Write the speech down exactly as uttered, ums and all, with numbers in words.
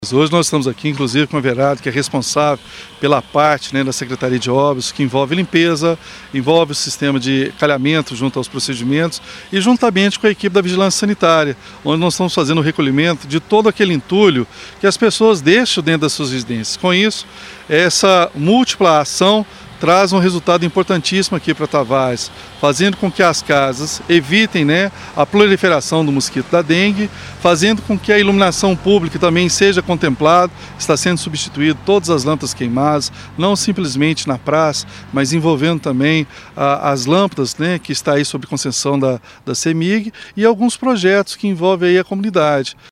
Hoje nós estamos aqui, inclusive, com a Verad, que é responsável pela parte, né, da Secretaria de Obras, que envolve limpeza, envolve o sistema de calhamento junto aos procedimentos e juntamente com a equipe da Vigilância Sanitária, onde nós estamos fazendo o recolhimento de todo aquele entulho que as pessoas deixam dentro das suas residências. Com isso, essa múltipla ação traz um resultado importantíssimo aqui para Tavares, fazendo com que as casas evitem, né, a proliferação do mosquito da dengue, fazendo com que a iluminação pública também seja contemplada, está sendo substituído todas as lâmpadas queimadas, não simplesmente na praça, mas envolvendo também ah, as lâmpadas, né, que está aí sob concessão da, da CEMIG e alguns projetos que envolvem aí a comunidade.